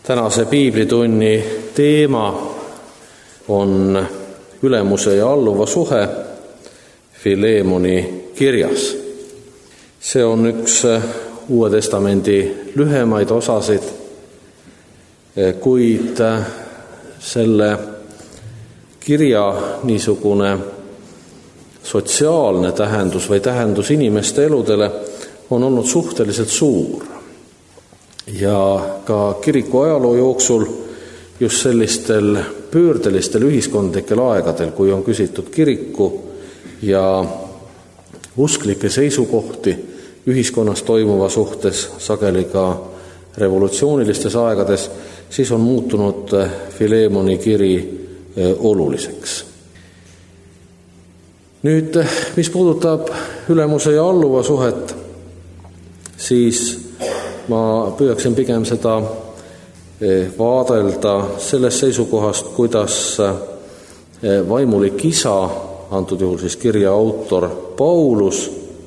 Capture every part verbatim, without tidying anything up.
Tänase piiblitunni teema on ülemuse ja alluva suhe Filemoni kirjas. See on üks Uue Testamendi lühemaid osasid, kuid selle kirja niisugune sotsiaalne tähendus või tähendus inimeste eludele on olnud suhteliselt suur. Ja ka kiriku ajaloo jooksul just sellistel pöördelistel ühiskondlikel aegadel, kui on küsitud kiriku ja usklike seisukohti ühiskonnas toimuva suhtes, sageli ka revolutsioonilistes aegades, siis on muutunud Filemoni kiri oluliseks. Nüüd, mis puudutab ülemuse ja alluva suhet, siis ma püüaksin pigem seda vaadelda sellest seisukohast, kuidas vaimulik isa, antud juhul siis kirja autor Paulus,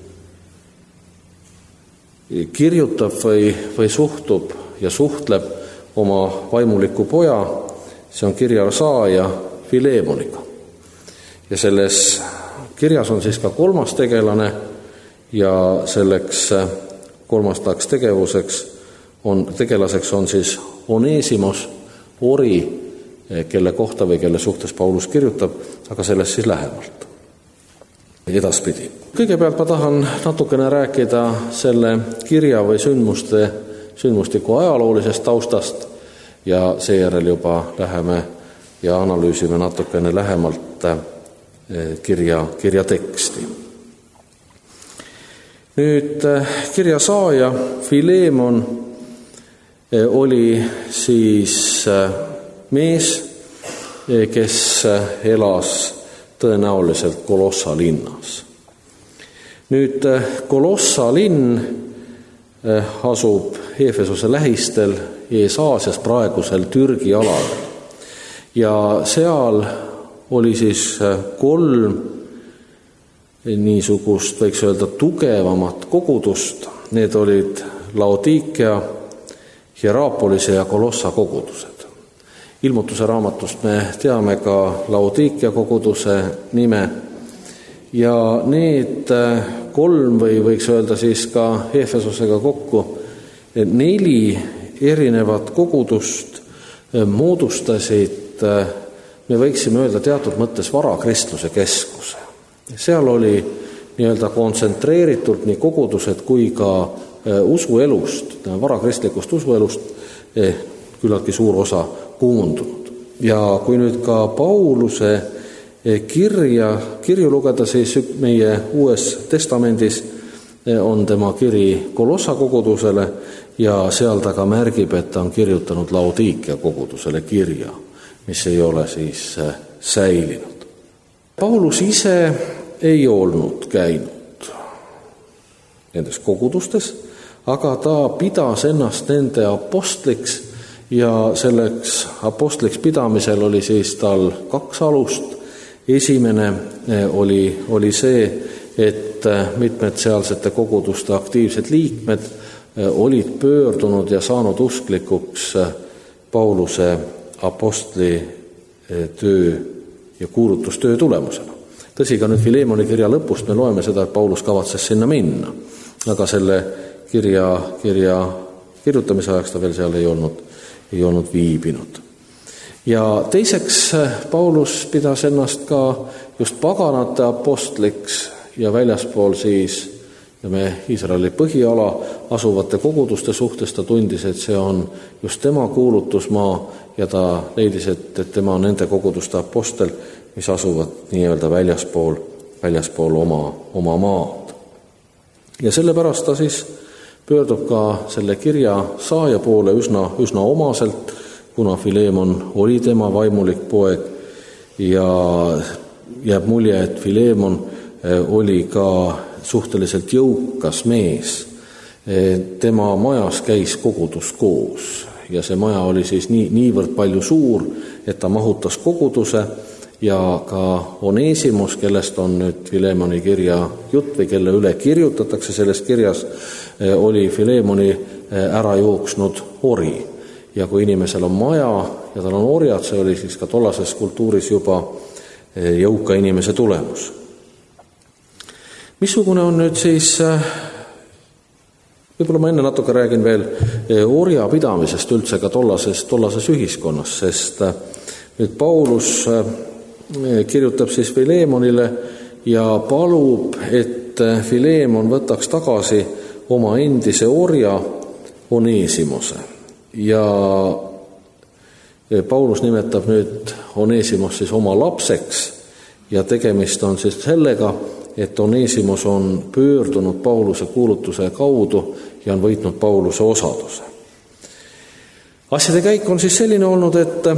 kirjutab või, või suhtub ja suhtleb oma vaimuliku poja, see on kirja saaja Filemoniga. Ja selles kirjas on siis ka kolmas tegelane ja selleks kolmastaks tegevuseks on, tegelaseks on siis Onesimos, ori, kelle kohta või kelle suhtes Paulus kirjutab, aga sellest siis lähemalt edaspidi. Kõigepealt ma tahan natukene rääkida selle kirja või sündmuste, sündmustiku ajaloolisest taustast ja seejärel juba läheme ja analüüsime natukene lähemalt kirja, kirja teksti. Nüüd kirja saaja Filemon oli siis mees, kes elas tõenäoliselt Kolossa linnas. Nüüd Kolossa linn asub Efesuse lähistel Ees-Aasias praegusel Türgi alal. Ja seal oli siis kolm niisugust, võiks öelda, tugevamat kogudust. Need olid Laodiikea, Hierapolise ja Kolossa kogudused. Ilmutuse raamatust me teame ka Laodiikea koguduse nime ja need kolm või võiks öelda siis ka Efesusega kokku neli erinevat kogudust moodustasid, me võiksime öelda teatud mõttes varakristluse keskuse. Seal oli nii-öelda kontsentreeritult nii kogudused kui ka usuelust, varakristlikust usuelust küllaltki suur osa koondunud. Ja kui nüüd ka Pauluse kirja, kirju lugeda, siis meie Uues Testamendis on tema kiri Kolossa kogudusele ja seal ta ka märgib, et ta on kirjutanud Laodiikea kogudusele kirja, mis ei ole siis säilinud. Paulus ise ei olnud käinud nendes kogudustes, aga ta pidas ennast nende apostliks ja selleks apostliks pidamisel oli siis tal kaks alust. Esimene oli, oli see, et mitmed sealsete koguduste aktiivsed liikmed olid pöördunud ja saanud usklikuks Pauluse apostli töö ja kuulutustöö tulemusena. Tõsi, ka nüüd Filemoni kirja lõpust me loeme seda, et Paulus kavatses sinna minna, aga selle kirja, kirja kirjutamise ajaks ta veel seal ei olnud, ei olnud viibinud. Ja teiseks Paulus pidas ennast ka just paganate apostliks ja väljaspool siis ja me Iisraeli põhiala asuvate koguduste suhtes ta tundis, et see on just tema kuulutusmaa ja ta leidis, et, et tema on nende koguduste apostel, mis asuvad nii-öelda väljaspool, väljaspool oma, oma maad. Ja sellepärast ta siis pöördub ka selle kirja saaja poole üsna, üsna omaselt, kuna Filemon oli tema vaimulik poeg ja jääb mulje, et Filemon oli ka suhteliselt jõukas mees. Tema majas käis kogudus koos ja see maja oli siis nii, niivõrd palju suur, et ta mahutas koguduse ja ka Onesimos, kellest on nüüd Filemoni kirja jutt või kelle üle kirjutatakse selles kirjas, oli Filemoni ära jooksnud ori. ja kui inimesel on maja ja tal on orjad, see oli siis ka tollases kultuuris juba jõuka inimese tulemus. Missugune on nüüd siis, võib-olla ma enne natuke räägin veel orja pidamisest üldse ka tollases, tollases ühiskonnas, sest nüüd Paulus kirjutab siis Filemonile ja palub, et Filemon võtaks tagasi oma endise orja Onesimose. Ja Paulus nimetab nüüd Onesimos siis oma lapseks ja tegemist on siis sellega, et Onesimos on pöördunud Pauluse kuulutuse kaudu ja on võitnud Pauluse osaduse. Asjade käik on siis selline olnud, et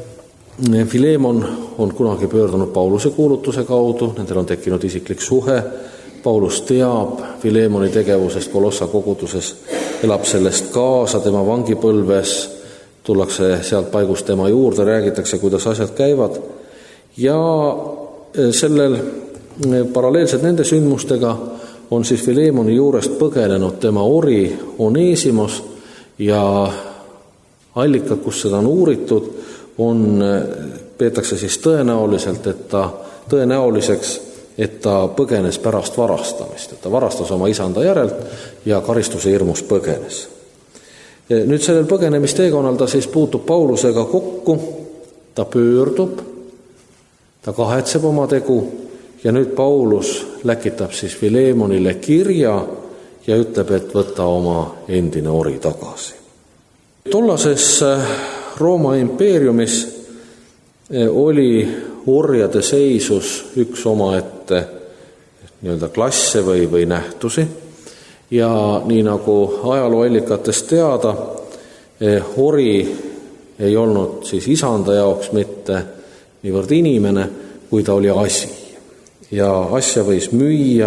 Filemon on kunagi pöördunud Pauluse kuulutuse kaudu, nendel on tekkinud isiklik suhe, Paulus teab Filemoni tegevusest Kolossa koguduses, elab sellest kaasa tema vangipõlves, tullakse sealt paigust tema juurde, räägitakse, kuidas asjad käivad ja sellel paralleelselt nende sündmustega on siis Filemoni juurest põgenenud tema ori Onesimos ja allikad, kus seda on uuritud, on, peetakse siis tõenäoliselt, et ta, tõenäoliseks, et ta põgenes pärast varastamist, et ta varastas oma isanda järelt ja karistuse hirmus põgenes. Nüüd sellel põgenemisteekonnal ta siis puutub Paulusega kokku, ta pöördub, ta kahetseb oma tegu ja nüüd Paulus läkitab siis Filemonile kirja ja ütleb, et võta oma endine ori tagasi. Tollases Rooma impeeriumis oli orjade seisus üks omaette nii-öelda klasse või, või nähtusi ja nii nagu ajalooallikatest teada, ori ei olnud siis isanda jaoks mitte niivõrd inimene, kui ta oli asi. Ja asja võis müüa,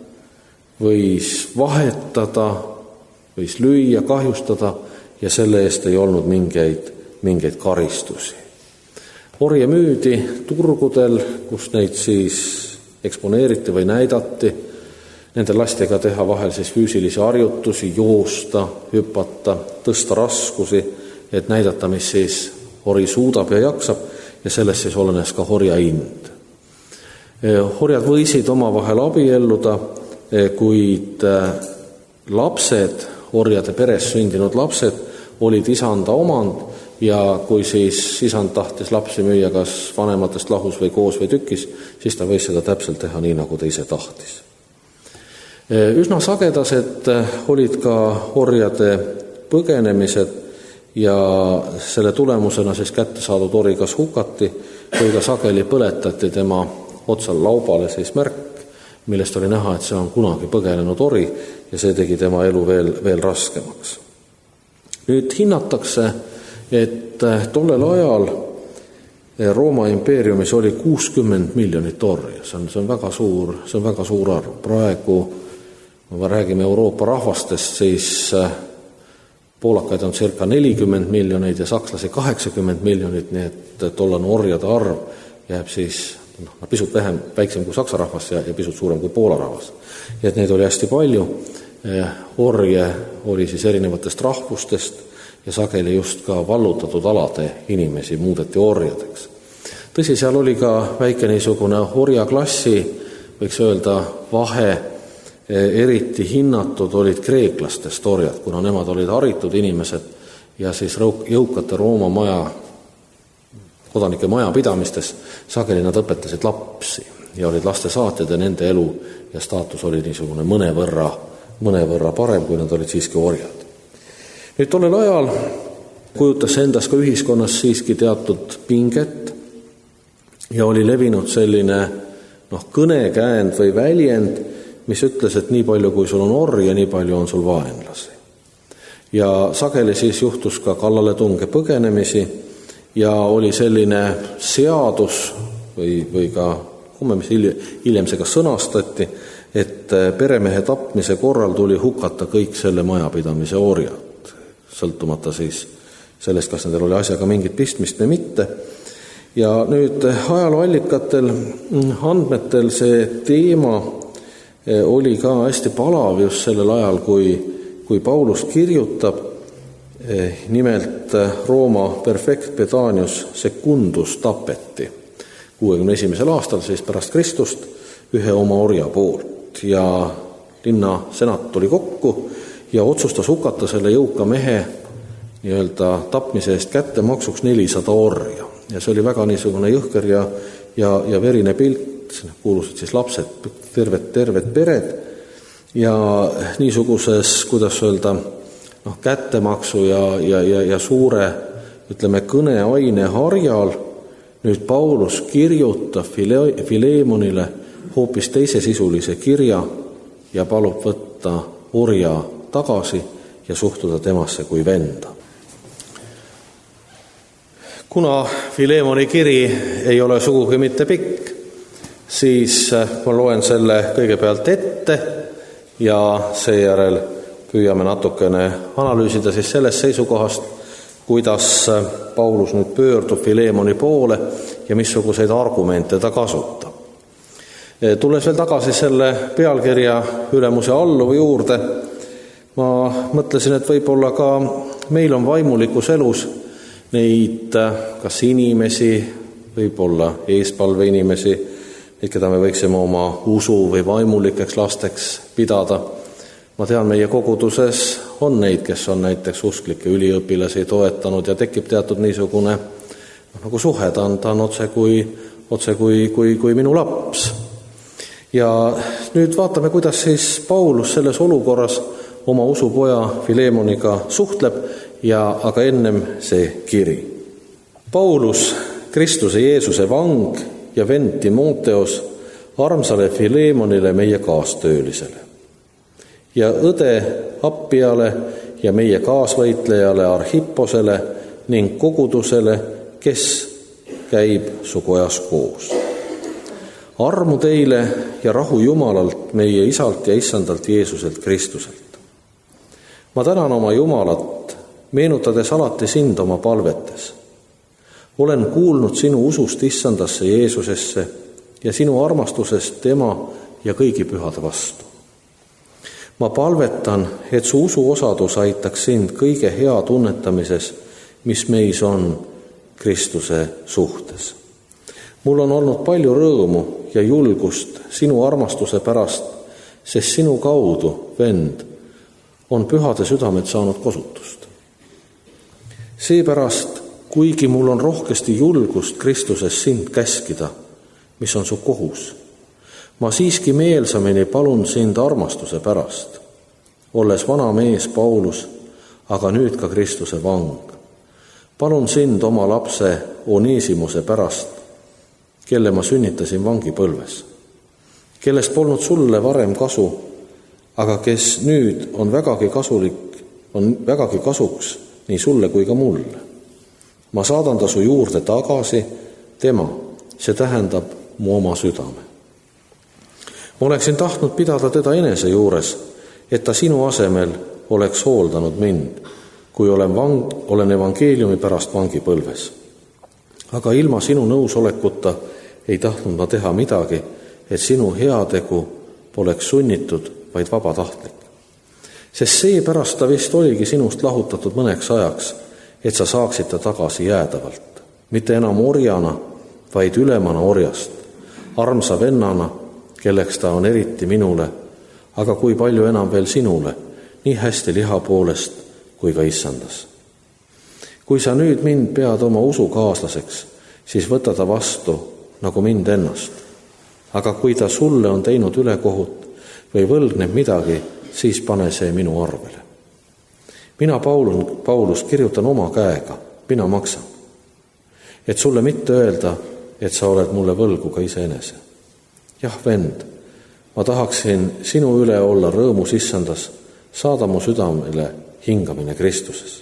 võis vahetada, võis lüüa, kahjustada ja selle eest ei olnud mingeid, mingeid karistusi. Orje müüdi turgudel, kus neid siis eksponeeriti või näidati. Nende lastega teha vahel siis füüsilisi harjutusi, joosta, hüpata, tõsta raskusi, et näidata, mis siis ori suudab ja jaksab ja sellest siis olenes ka orja hind. Orjad võisid omavahel abielluda, kuid lapsed, orjade peres sündinud lapsed, olid isanda omand ja kui siis isand tahtis lapsi müüa kas vanematest lahus või koos või tükis, siis ta võis seda täpselt teha nii, nagu ta ise tahtis. Üsna sagedased olid ka orjade põgenemised ja selle tulemusena siis kätte saadud ori kas hukati või ka sageli põletati tema otsal laubale siis märk, millest oli näha, et see on kunagi põgenenud ori ja see tegi tema elu veel, veel raskemaks. Nüüd hinnatakse, et tollel ajal Rooma impeeriumis oli kuuskümmend miljonit orja. See on, see on väga suur, see on väga suur arv. Praegu, kui me räägime Euroopa rahvastest, siis poolakaid on circa nelikümmend miljonit ja sakslasi kaheksakümmend miljonit, nii et tollane orjade arv jääb siis no, pisut vähem, väiksem kui saksa rahvas ja, ja pisut suurem kui Poola rahvas. Ja et neid oli hästi palju. Orje oli siis erinevatest rahvustest ja sageli just ka vallutatud alade inimesi muudeti orjadeks. Tõsi, seal oli ka väike niisugune orjaklassi, võiks öelda, vahe, eriti hinnatud olid kreeklastest orjad, kuna nemad olid haritud inimesed ja siis jõukate Rooma maja, kodanike majapidamistes sageli nad õpetasid lapsi ja olid lastesaatjad ja nende elu ja staatus oli niisugune mõnevõrra, mõnevõrra parem, kui nad olid siiski orjad. Nüüd tollel ajal kujutas endas ka ühiskonnas siiski teatud pinget ja oli levinud selline noh, kõnekäänd või väljend, mis ütles, et nii palju, kui sul on orja, nii palju on sul vaenlasi. Ja sageli siis juhtus ka kallaletunge põgenemisi ja oli selline seadus või, või ka, kumme, mis hiljem see ka sõnastati, et peremehe tapmise korral tuli hukata kõik selle majapidamise orjad, sõltumata siis sellest, kas nendel oli asjaga mingit pistmist või mitte. Ja nüüd ajalooallikatel, andmetel see teema oli ka hästi palav just sellel ajal, kui, kui Paulus kirjutab Nimelt Rooma perfekt Pedanius Secundus tapeti kuuekümne esimesel aastal siis pärast Kristust ühe oma orja poolt ja linna senat tuli kokku ja otsustas hukata selle jõuka mehe nii-öelda tapmise eest kättemaksuks nelisada orja. Ja see oli väga niisugune jõhker ja, ja, ja verine pilt, kuulusid siis lapsed, terved, terved pered ja niisuguses, kuidas öelda, noh, kättemaksu ja, ja, ja, ja suure, ütleme, kõneaine harjal nüüd Paulus kirjutab File- Filemonile hoopis teise sisulise kirja ja palub võtta orja tagasi ja suhtuda temasse kui venda. Kuna Filemoni kiri ei ole sugugi mitte pikk, siis ma loen selle kõigepealt ette ja seejärel püüame natukene analüüsida siis sellest seisukohast, kuidas Paulus nüüd pöördub Filemoni poole ja missuguseid argumente ta kasutab. Tulles veel tagasi selle pealkirja ülemuse alluva juurde, ma mõtlesin, et võib-olla ka meil on vaimulikus elus neid kas inimesi, võib-olla eespalve inimesi, keda me võiksime oma usu või vaimulikeks lasteks pidada. Ma tean, meie koguduses on neid, kes on näiteks usklikke üliõpilasi toetanud ja tekib teatud niisugune nagu suhe, ta on, ta on otse, kui, otse kui, kui, kui minu laps. Ja nüüd vaatame, kuidas siis Paulus selles olukorras oma usupoja Filemoniga suhtleb ja aga ennem see kiri. Paulus, Kristuse Jeesuse vang ja vend Timoteos, armsale Filemonile, meie kaastöölisele ja õde Appiale ja meie kaasvõitlejale Arhipposele ning kogudusele, kes käib su kojas koos. Armu teile ja rahu Jumalalt, meie Isalt ja Issandalt Jeesuselt Kristuselt. Ma tänan oma Jumalat, meenutades alati sind oma palvetes. Olen kuulnud sinu usust Issandasse Jeesusesse ja sinu armastusest tema ja kõigi pühade vastu. Ma palvetan, et su usuosadus aitaks sind kõige hea tunnetamises, mis meis on Kristuse suhtes. Mul on olnud palju rõõmu ja julgust sinu armastuse pärast, sest sinu kaudu, vend, on pühade südamed saanud kosutust. Seepärast, kuigi mul on rohkesti julgust Kristuses sind käskida, mis on su kohus, ma siiski meelsamini palun sind armastuse pärast, olles vana mees Paulus, aga nüüd ka Kristuse vang. Palun sind oma lapse Onesimuse pärast, kelle ma sünnitasin vangipõlves, kellest polnud sulle varem kasu, aga kes nüüd on vägagi kasulik, on vägagi kasuks nii sulle kui ka mulle. Ma saadan ta su juurde tagasi, tema, see tähendab mu oma südame. Ma oleksin tahtnud pidada teda enese juures, et ta sinu asemel oleks hooldanud mind, kui olen, vang, olen evangeeliumi pärast vangipõlves. Aga ilma sinu nõusolekuta ei tahtnud ma teha midagi, et sinu heategu poleks sunnitud, vaid vabatahtlik. Sest seepärast ta vist oligi sinust lahutatud mõneks ajaks, et sa saaksid ta tagasi jäädavalt, mitte enam orjana, vaid ülemana orjast, armsa vennana, kelleks ta on eriti minule, aga kui palju enam veel sinule, nii hästi liha poolest kui ka Issandas. Kui sa nüüd mind pead oma usukaaslaseks, siis võta ta vastu nagu mind ennast. Aga kui ta sulle on teinud ülekohut või võlgneb midagi, siis pane see minu arvele. Mina, Paulus, Paulus kirjutan oma käega, mina maksan. Et sulle mitte öelda, et sa oled mulle võlgu ka iseenese. Jah, vend, ma tahaksin sinu üle olla rõõmus Issandas, saada mu südamele hingamine Kristuses.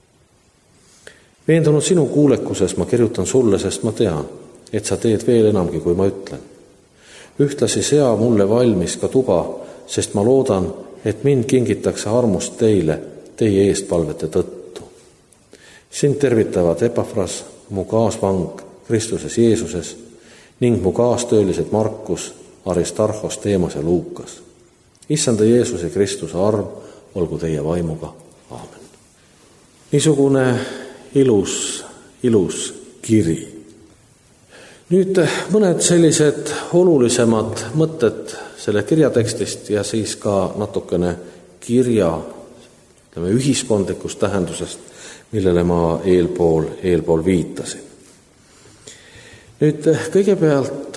Veendunud sinu kuulekuses ma kirjutan sulle, sest ma tean, et sa teed veel enamgi, kui ma ütlen. Ühtlasi sea mulle valmis ka tuba, sest ma loodan, et mind kingitakse armust teile, teie eestpalvete tõttu. Sind tervitavad Epafras, mu kaasvang Kristuses Jeesuses, ning mu kaastöölised Markus, Aristarhos, Teemas ja Luukas. Issanda Jeesuse Kristuse arm olgu teie vaimuga. Aamen. niisugune ilus, ilus kiri. Nüüd mõned sellised olulisemad mõtted selle kirjatekstist ja siis ka natukene kirja ütleme, ühiskondlikust tähendusest, millele ma eelpool, eelpool viitasin. Nüüd kõigepealt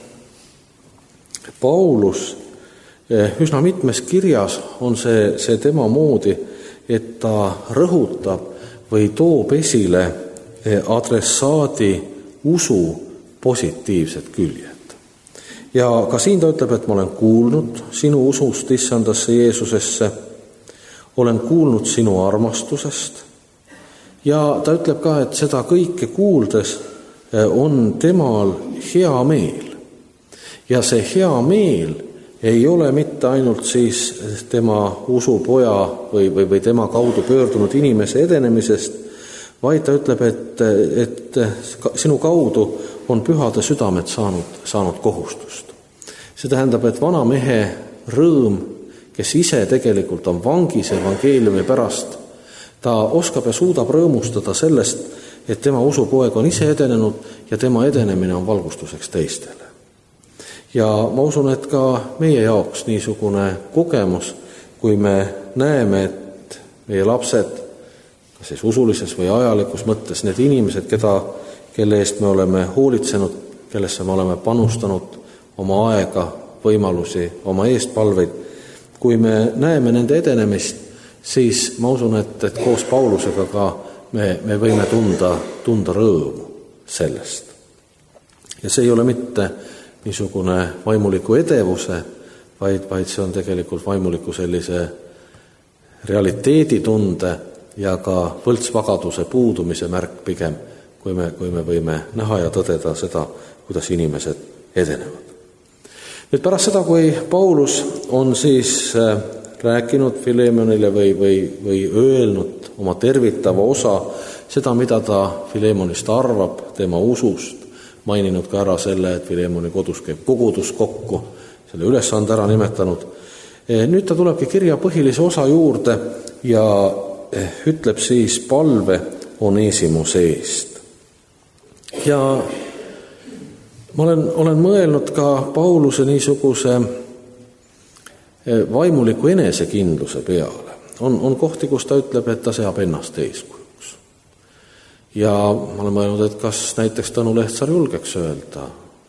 Paulus üsna mitmes kirjas on see, see tema moodi, et ta rõhutab või toob esile adressaadi usu positiivsed küljed. Ja ka siin ta ütleb, et ma olen kuulnud sinu usust issandasse Jeesusesse, olen kuulnud sinu armastusest ja ta ütleb ka, et seda kõike kuuldes on temal hea meel. Ja see hea meel ei ole mitte ainult siis tema usupoja või, või, või tema kaudu pöördunud inimese edenemisest, vaid ta ütleb, et, et sinu kaudu on pühade südamed saanud, saanud kohustust. See tähendab, et vana mehe rõõm, kes ise tegelikult on vangis evangeeliumi pärast, ta oskab ja suudab rõõmustada sellest, et tema usupoeg on ise edenenud ja tema edenemine on valgustuseks teistele. Ja ma usun, et ka meie jaoks niisugune kogemus, kui me näeme, et meie lapsed, kas siis usulises või ajalikus mõttes, need inimesed, keda, kelle eest me oleme hoolitsenud, kellesse me oleme panustanud oma aega, võimalusi, oma eestpalveid, kui me näeme nende edenemist, siis ma usun, et, et koos Paulusega ka me, me võime tunda, tunda rõõmu sellest. Ja see ei ole mitte niisugune vaimuliku edevuse, vaid, vaid see on tegelikult vaimuliku sellise realiteeditunde ja ka võltsvagaduse puudumise märk pigem, kui me, kui me võime näha ja tõdeda seda, kuidas inimesed edenevad. Nüüd pärast seda, kui Paulus on siis rääkinud Filemonile või, või, või öelnud oma tervitava osa, seda, mida ta Filemonist arvab, tema usust, maininud ka ära selle, et Filemoni kodus käib kogudus kokku, selle ülesande ära nimetanud. Nüüd ta tulebki kirja põhilise osa juurde ja ütleb siis palve Onesimuse eest. Ja ma olen, olen mõelnud ka Pauluse niisuguse vaimuliku enesekindluse peale. On, on kohti, kus ta ütleb, et ta seab ennast eeskujuks. Ja ma olen mõelnud, et kas näiteks Tõnu Lehtsar julgeks öelda,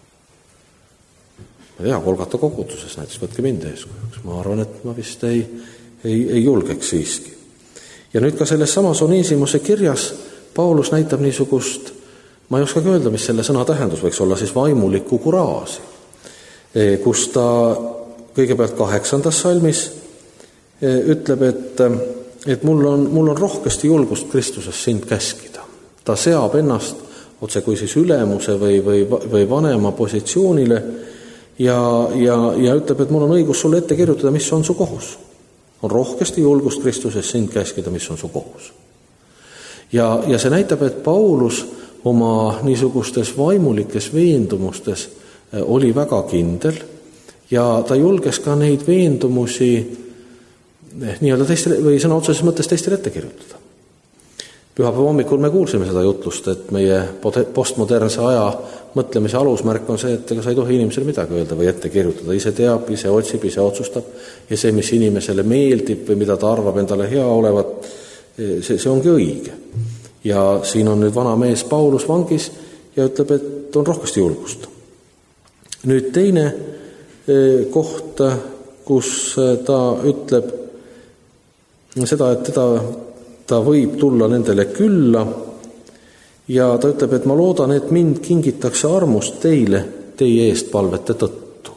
ma tea, Kolgata koguduses näiteks, võtke mind eeskujuks. Ma arvan, et ma vist ei, ei, ei julgeks siiski. Ja nüüd ka selles samas Onesimuse kirjas Paulus näitab niisugust, ma ei oskagi öelda, mis selle sõna tähendus võiks olla, siis vaimulikku kuraasi, kus ta kõigepealt kaheksandas salmis ütleb, et, et mul on, mul on rohkesti julgust Kristuses sind käskida. Ta seab ennast otse kui siis ülemuse või, või, või vanema positsioonile ja, ja, ja ütleb, et mul on õigus sulle ette kirjutada, mis on su kohus. On rohkesti julgust Kristuses sind käskida, mis on su kohus. Ja, ja see näitab, et Paulus oma niisugustes vaimulikes veendumustes oli väga kindel ja ta julges ka neid veendumusi nii-öelda teistele, või sõna otseses mõttes teistele ette kirjutada. Pühapäeva hommikul me kuulsime seda jutlust, et meie postmodernse aja mõtlemise alusmärk on see, et ega sa ei tohi inimesele midagi öelda või ette kirjutada. Ise teab, ise otsib, ise otsustab ja see, mis inimesele meeldib või mida ta arvab endale hea olevat, see, see ongi õige. Ja siin on nüüd vana mees Paulus vangis ja ütleb, et on rohkesti julgust. Nüüd teine koht, kus ta ütleb seda, et teda ta võib tulla nendele külla ja ta ütleb, et ma loodan, et mind kingitakse armust teile teie eest palvete tõttu.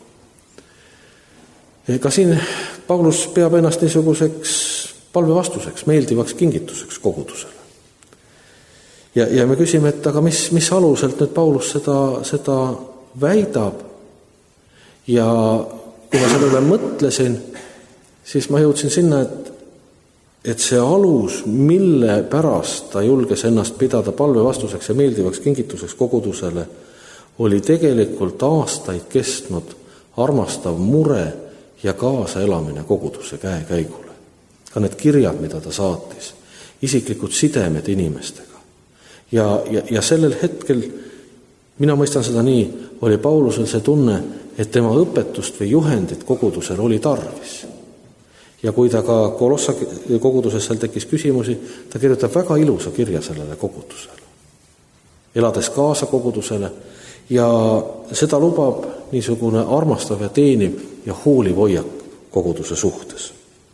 Ka siin Paulus peab ennast niisuguseks palvevastuseks, meeldivaks kingituseks kogudusele. Ja, ja me küsime, et aga mis, mis aluselt nüüd Paulus seda, seda väidab ja kui ma sellele mõtlesin, siis ma jõudsin sinna, et et see alus, mille pärast ta julges ennast pidada palvevastuseks ja meeldivaks kingituseks kogudusele, oli tegelikult aastaid kestnud armastav mure ja kaasaelamine koguduse käekäigule. Ka need kirjad, mida ta saatis. isiklikud sidemed inimestega. Ja, ja, ja sellel hetkel, mina mõistan seda nii, oli Paulusel see tunne, et tema õpetust või juhendit kogudusel oli tarvis. Ja kui ta ka Kolossa koguduses seal tekkis küsimusi, ta kirjutab väga ilusa kirja sellele kogudusele. Elades kaasa kogudusele ja seda lubab niisugune armastav ja teeniv ja hooliv hoiak koguduse suhtes.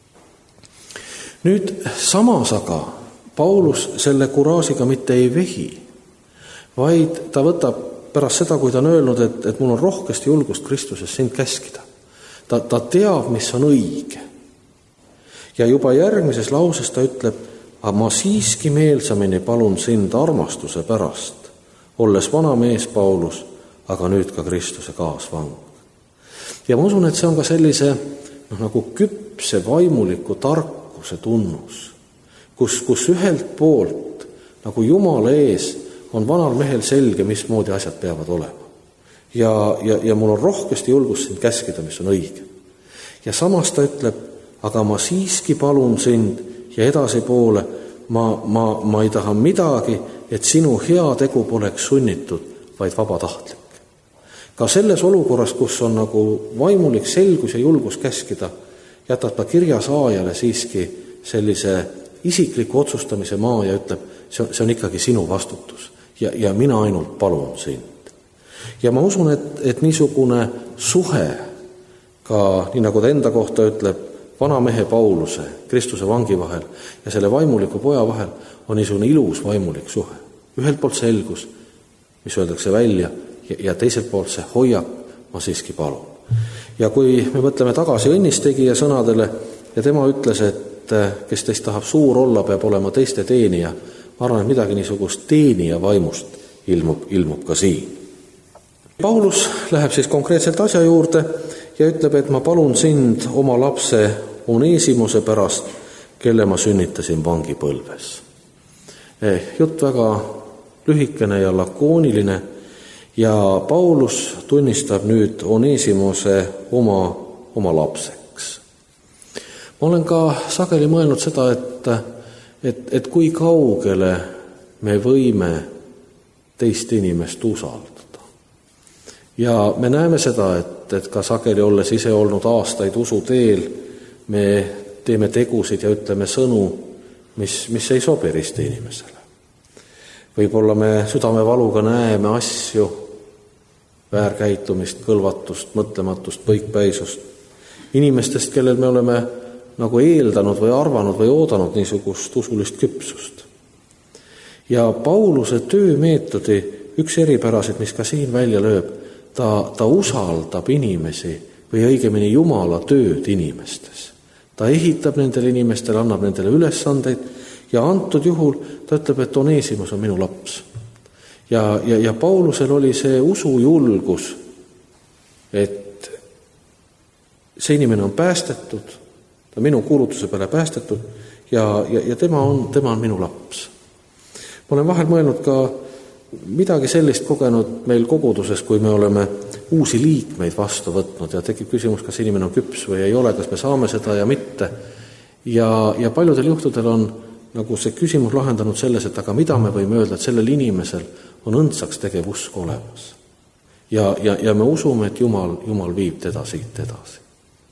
Nüüd samas aga Paulus selle kuraasiga mitte ei vehi, vaid ta võtab pärast seda, kui ta on öelnud, et, et mul on rohkesti julgust Kristuses sind käskida. Ta, ta teab, mis on õige. Ja juba järgmises lauses ta ütleb, aga ma siiski meelsamini palun sind armastuse pärast, olles vana mees Paulus, aga nüüd ka Kristuse kaasvang. Ja ma usun, et see on ka sellise noh, nagu küpse vaimuliku tarkuse tunnus, kus, kus ühelt poolt nagu Jumala ees on vanal mehel selge, mismoodi asjad peavad olema. Ja, ja, ja mul on rohkesti julgust sind käskida, mis on õige. Ja samas ta ütleb, aga ma siiski palun sind ja edasi poole, ma, ma, ma ei taha midagi, et sinu hea tegu poleks sunnitud, vaid vabatahtlik. Ka selles olukorras, kus on nagu vaimulik selgus ja julgus käskida, jätab ta kirja saajale siiski sellise isikliku otsustamise maa ja ütleb, see on, see on ikkagi sinu vastutus ja, ja mina ainult palun sind. Ja ma usun, et, et niisugune suhe ka, nii nagu ta enda kohta ütleb, vana mehe Pauluse, Kristuse vangi vahel ja selle vaimuliku poja vahel on niisugune ilus vaimulik suhe. Ühelt poolt selgus, mis öeldakse välja, ja, ja teiselt poolt see hoiak, ma siiski palun. Ja kui me mõtleme tagasi õnnistegija sõnadele ja tema ütles, et kes teist tahab suur olla, peab olema teiste teenija, ma arvan, et midagi niisugust teenija vaimust ilmub, ilmub ka siin. Paulus läheb siis konkreetselt asja juurde ja ütleb, et ma palun sind oma lapse Oneesimuse pärast, kelle ma sünnitasin vangipõlves. Jutt väga lühikene ja lakooniline ja Paulus tunnistab nüüd Oneesimuse oma, oma lapseks. Ma olen ka sageli mõelnud seda, et, et, et kui kaugele me võime teist inimest usaldada. Ja me näeme seda, et, et ka sageli olles ise olnud aastaid usu teel, me teeme tegusid ja ütleme sõnu, mis, mis ei sobi risti inimesele. Võib-olla me südamevaluga näeme asju, väärkäitumist, kõlvatust, mõtlematust, põikpäisust. Inimestest, kellel me oleme nagu eeldanud või arvanud või oodanud niisugust usulist küpsust. Ja Pauluse töömeetodi üks eripärasid, mis ka siin välja lööb, ta, ta usaldab inimesi või õigemini Jumala tööd inimestes. Ta ehitab nendele inimestele, annab nendele ülesandeid ja antud juhul ta ütleb, et Oneesimus on minu laps. Ja, ja, ja Paulusel oli see usujulgus, et see inimene on päästetud, ta minu kuulutuse peale päästetud ja, ja, ja tema, on, tema on minu laps. Ma olen vahel mõelnud ka midagi sellist kogenud meil koguduses, kui me oleme uusi liikmeid vastu võtnud ja tekib küsimus, kas inimene on küps või ei ole, kas me saame seda ja mitte. Ja, ja paljudel juhtudel on nagu see küsimus lahendanud selles, et aga mida me võime öelda, et sellel inimesel on õndsaks tegev usk olemas. Ja, ja, ja me usume, et Jumal, Jumal viib teda siit edasi.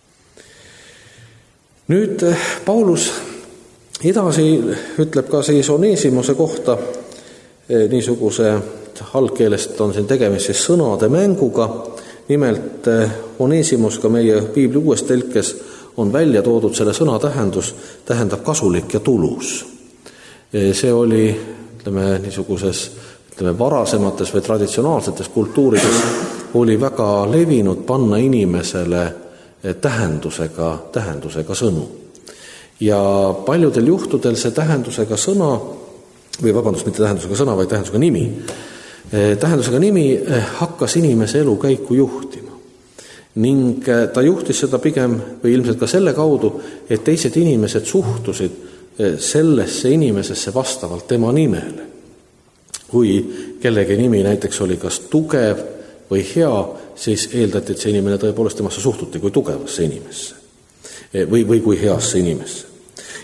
Nüüd Paulus edasi ütleb ka siis Oneesimuse kohta niisuguse algkeelest on siin tegemist siis sõnade mänguga. Nimelt Oneesimus ka meie piibli uues tõlkes on välja toodud selle sõna tähendus, tähendab kasulik ja tulus. See oli, ütleme, niisuguses ütleme, varasemates või traditsionaalsetes kultuurides oli väga levinud panna inimesele tähendusega, tähendusega sõnu. Ja paljudel juhtudel see tähendusega sõna, või vabandust, mitte tähendusega sõna, vaid tähendusega nimi, tähendusega nimi hakkas inimese elu käiku juhtima. Ning ta juhtis seda pigem või ilmselt ka selle kaudu, et teised inimesed suhtusid sellesse inimesesse vastavalt tema nimele. Kui kellegi nimi näiteks oli kas tugev või hea, siis eeldati, et see inimene tõepoolest temasse suhtuti kui tugevasse inimesse või, või kui heasse inimesse.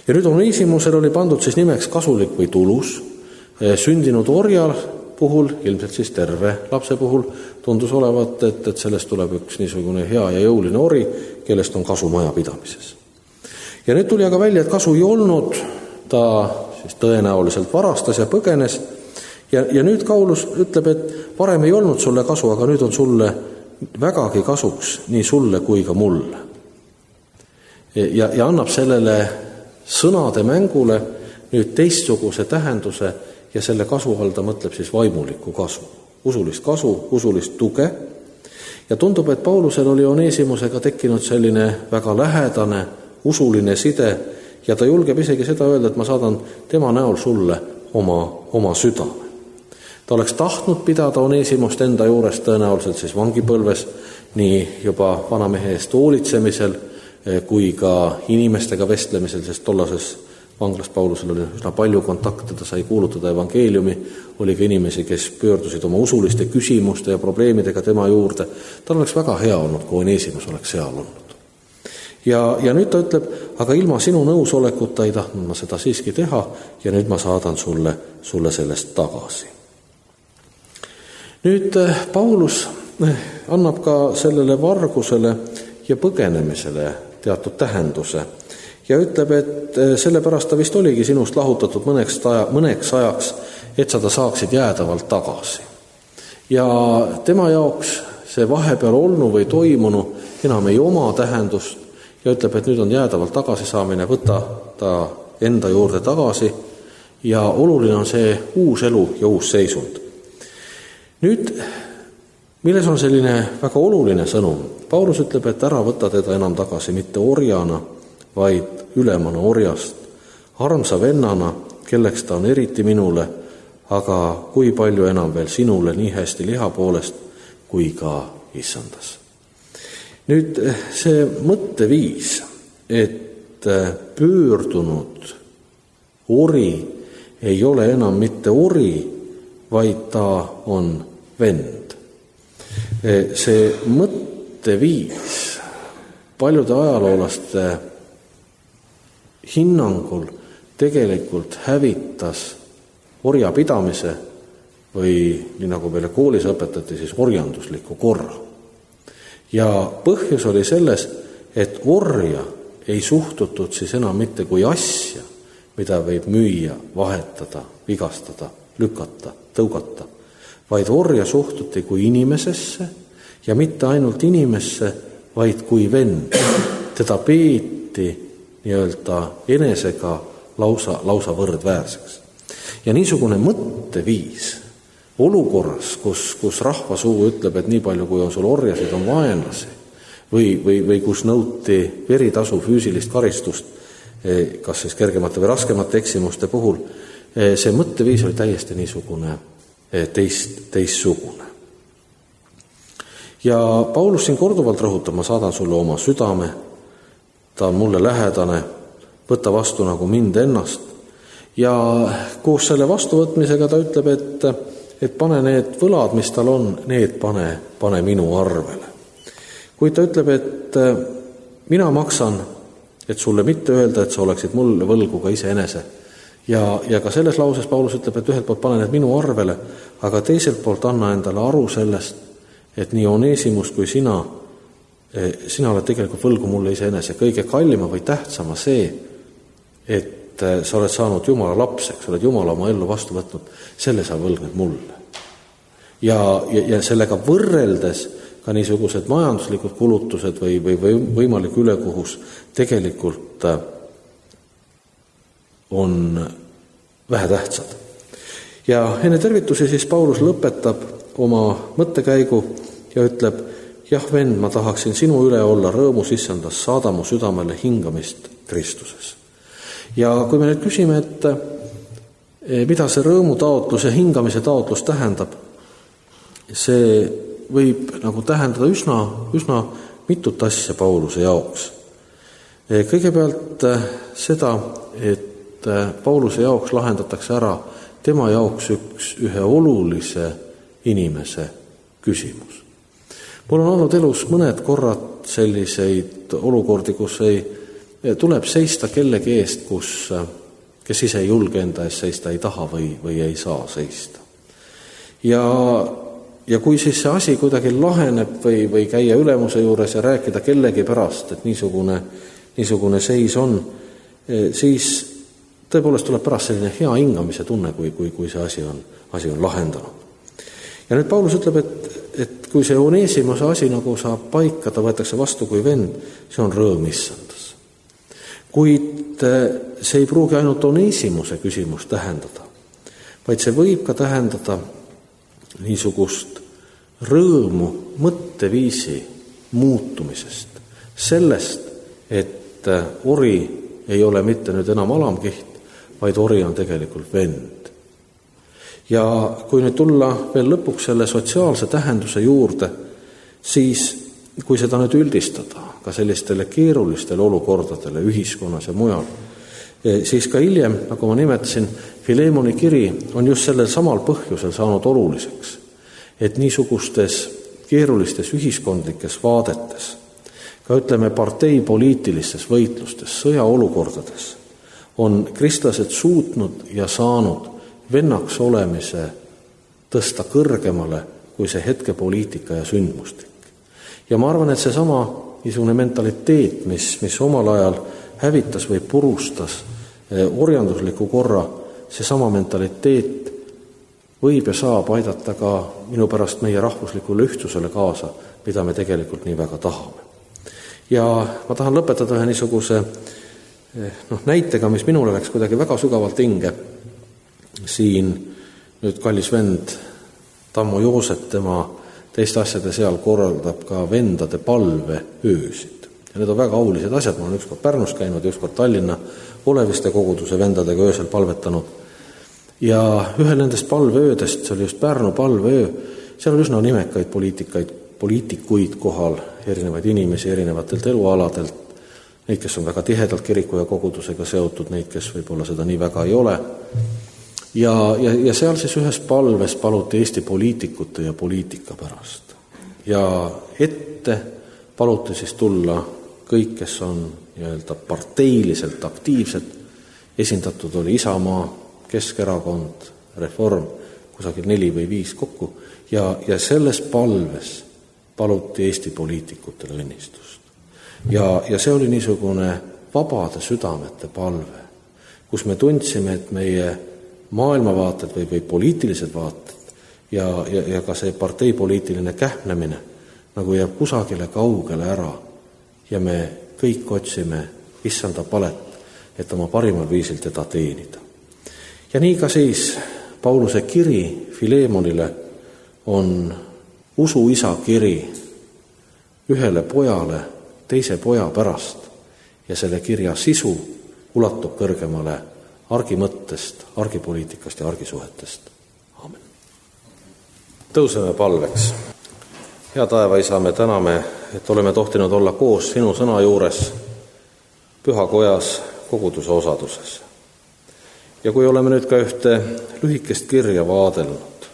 Ja nüüd Onesimusel oli pandud siis nimeks kasulik või tulus. Sündinud orjal puhul, ilmselt siis terve lapse puhul, tundus olevat, et, et sellest tuleb üks niisugune hea ja jõuline ori, kellest on kasu majapidamises. Ja nüüd tuli aga välja, et kasu ei olnud, ta siis tõenäoliselt varastas ja põgenes. Ja, ja nüüd Paulus ütleb, et varem ei olnud sulle kasu, aga nüüd on sulle vägagi kasuks nii sulle kui ka mulle. Ja, ja annab sellele sõnade mängule nüüd teistsuguse tähenduse ja selle kasu all ta mõtleb siis vaimulikku kasu, usulist kasu, usulist tuge. Ja tundub, et Paulusel oli Onesimusega tekkinud selline väga lähedane usuline side ja ta julgeb isegi seda öelda, et ma saadan tema näol sulle oma, oma südame. Ta oleks tahtnud pidada Onesimust enda juures tõenäoliselt siis vangipõlves, nii juba vanamehe eest hoolitsemisel kui ka inimestega vestlemisel, sest tollases vanglas Paulusel oli üsna palju kontakte, ta sai kuulutada evangeeliumi, oli ka inimesi, kes pöördusid oma usuliste küsimuste ja probleemidega tema juurde. Tal oleks väga hea olnud, kui Onesimus oleks seal olnud. Ja, ja nüüd ta ütleb, aga ilma sinu nõusolekuta ei tahtnud ma seda siiski teha ja nüüd ma saadan sulle, sulle sellest tagasi. Nüüd Paulus annab ka sellele vargusele ja põgenemisele teatud tähenduse ja ütleb, et sellepärast ta vist oligi sinust lahutatud mõneks, taja, mõneks ajaks, et sa ta saaksid jäädavalt tagasi. Ja tema jaoks see vahepeal olnu või toimunu enam ei oma tähendust ja ütleb, et nüüd on jäädavalt tagasi saamine, võta ta enda juurde tagasi ja oluline on see uus elu ja uus seisund. Nüüd, milles on selline väga oluline sõnum? Paulus ütleb, et ära võta teda enam tagasi mitte orjana, vaid ülemana orjast, armsa vennana, kelleks ta on eriti minule, aga kui palju enam veel sinule nii hästi liha poolest kui ka issandas. Nüüd see mõtteviis, et pöördunud ori ei ole enam mitte ori, vaid ta on vend. See mõtteviis paljude ajaloolaste hinnangul tegelikult hävitas orjapidamise või nii nagu meile koolis õpetati, siis orjandusliku korra. Ja põhjus oli selles, et orja ei suhtutud siis enam mitte kui asja, mida võib müüa, vahetada, vigastada, lükata, tõugata, vaid orja suhtuti kui inimesesse ja mitte ainult inimesse, vaid kui vend. Teda peeti nii-öelda enesega lausa, lausa võrdväärseks. Ja niisugune mõtteviis olukorras, kus, kus rahvasuu ütleb, et nii palju kui on sul orjasid, on vaenlasi või, või, või kus nõuti veritasu füüsilist karistust, kas siis kergemate või raskemate eksimuste puhul, see mõtteviis oli täiesti niisugune teist, teistsugune. Ja Paulus siin korduvalt rõhutab, ma saadan sulle oma südame, ta on mulle lähedane, võta vastu nagu mind ennast. Ja koos selle vastuvõtmisega ta ütleb, et, et pane need võlad, mis tal on, need pane, pane minu arvele. Kuid ta ütleb, et mina maksan, et sulle mitte öelda, et sa oleksid mulle võlgu ka iseenese. Ja, ja ka selles lauses Paulus ütleb, et ühelt poolt pane need minu arvele, aga teiselt poolt anna endale aru sellest, et nii Onesimus kui sina, sina oled tegelikult võlgu mulle iseenese. Kõige kallima või tähtsama see, et sa oled saanud Jumala lapseks, oled Jumala oma ellu vastu võtnud, selle sa võlgned mulle. Ja, ja, ja sellega võrreldes ka niisugused majanduslikud kulutused või, või, või võimalik ülekohus tegelikult on vähetähtsad. Ja enne tervitusi siis Paulus lõpetab oma mõttekäigu ja ütleb, jah, vend, ma tahaksin sinu üle olla rõõmus issandas, saada mu südamele hingamist Kristuses. Ja kui me nüüd küsime, et mida see rõõmu taotlus ja hingamise taotlus tähendab, see võib nagu tähendada üsna, üsna mitut asja Pauluse jaoks. Kõigepealt seda, et Pauluse jaoks lahendatakse ära tema jaoks üks ühe olulise inimese küsimus. Mul on olnud elus mõned korrad selliseid olukordi, kus ei, tuleb seista kellegi eest, kus, kes ise ei julge enda eest seista, ei taha või, või ei saa seista. Ja, ja kui siis see asi kuidagi laheneb või, või käia ülemuse juures ja rääkida kellegi pärast, et niisugune, niisugune seis on, siis tõepoolest tuleb pärast selline hea hingamise tunne, kui, kui, kui see asi on, asi on lahendanud. Ja nüüd Paulus ütleb, et, et kui see Onesimuse asi nagu saab paika, ta võetakse vastu kui vend, see on rõõm issandas. Kuid see ei pruugi ainult Onesimuse küsimus tähendada, vaid see võib ka tähendada niisugust rõõmu mõtteviisi muutumisest, sellest, et ori ei ole mitte nüüd enam alamkiht, vaid ori on tegelikult vend. Ja kui nüüd tulla veel lõpuks selle sotsiaalse tähenduse juurde, siis kui seda nüüd üldistada ka sellistele keerulistele olukordadele ühiskonnas ja mujal, siis ka hiljem, nagu ma nimetasin, Filemoni kiri on just sellel samal põhjusel saanud oluliseks, et niisugustes keerulistes ühiskondlikes vaadetes, ka ütleme parteipoliitilistes võitlustes, sõjaolukordades, on kristlased suutnud ja saanud vennaks olemise tõsta kõrgemale kui see hetkepoliitika ja sündmustik. Ja ma arvan, et see sama niisugune mentaliteet, mis, mis omal ajal hävitas või purustas orjandusliku korra, see sama mentaliteet võib ja saab aidata ka minu pärast meie rahvuslikule ühtsusele kaasa, mida me tegelikult nii väga tahame. Ja ma tahan lõpetada ühe niisuguse noh, näitega, mis minule läks kuidagi väga sügavalt hinge. Siin nüüd kallis vend Tammo Jooset, tema teiste asjade seal korraldab ka vendade palve öösid. Ja need on väga aulised asjad, ma olen ükskord Pärnus käinud ja ükskord Tallinna Oleviste koguduse vendadega öösel palvetanud. Ja ühel nendest palveöödest, see oli just Pärnu palveöö, seal oli üsna nimekaid poliitikaid, poliitikuid kohal, erinevaid inimesi erinevatelt elualadelt, neid, kes on väga tihedalt kiriku ja kogudusega seotud, neid, kes võib-olla seda nii väga ei ole. Ja, ja, ja seal siis ühes palves paluti Eesti poliitikute ja poliitika pärast. Ja ette paluti siis tulla kõik, kes on nii-öelda parteiliselt aktiivsed, esindatud oli Isamaa, Keskerakond, Reform, kusagil neli või viis kokku, ja, ja selles palves paluti Eesti poliitikutele õnnistust. Ja, ja see oli niisugune vabade südamete palve, kus me tundsime, et meie maailmavaated või, või poliitilised vaated ja, ja, ja ka see parteipoliitiline kähmlemine nagu jääb kusagile kaugele ära ja me kõik otsime issanda palet, et oma parimal viisil teda teenida. Ja nii ka siis Pauluse kiri Filemonile on usuisa kiri ühele pojale teise poja pärast ja selle kirja sisu ulatub kõrgemale argimõttest, argipoliitikast ja argisuhetest. Aamen. Tõuseme palveks. Hea taevaisa, me täname, et oleme tohtinud olla koos sinu sõna juures, pühakojas, koguduse osaduses. Ja kui oleme nüüd ka ühte lühikest kirja vaadelnud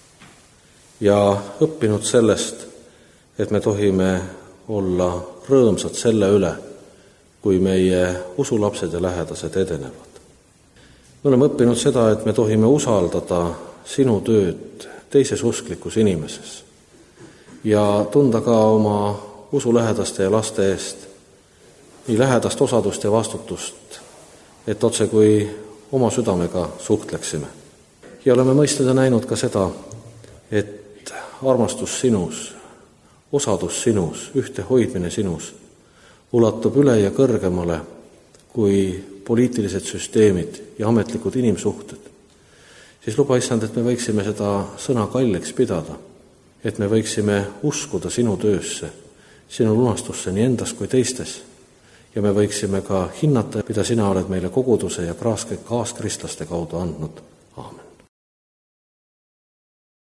ja õppinud sellest, et me tohime olla rõõmsad selle üle, kui meie usulapsed ja lähedased edenevad. Me oleme õppinud seda, et me tohime usaldada sinu tööd teises usklikus inimeses ja tunda ka oma usulähedaste ja laste eest nii lähedast osadust ja vastutust, et otse kui oma südamega suhtleksime. Ja oleme mõistada näinud ka seda, et armastus sinus, osadus sinus, ühtehoidmine sinus ulatub üle ja kõrgemale kui poliitilised süsteemid ja ametlikud inimsuhted, siis luba issand, et me võiksime seda sõna kalleks pidada, et me võiksime uskuda sinu töösse, sinu lunastusse nii endas kui teistes ja me võiksime ka hinnata, mida sina oled meile koguduse ja kaaskristlaste kaudu andnud. Aamen.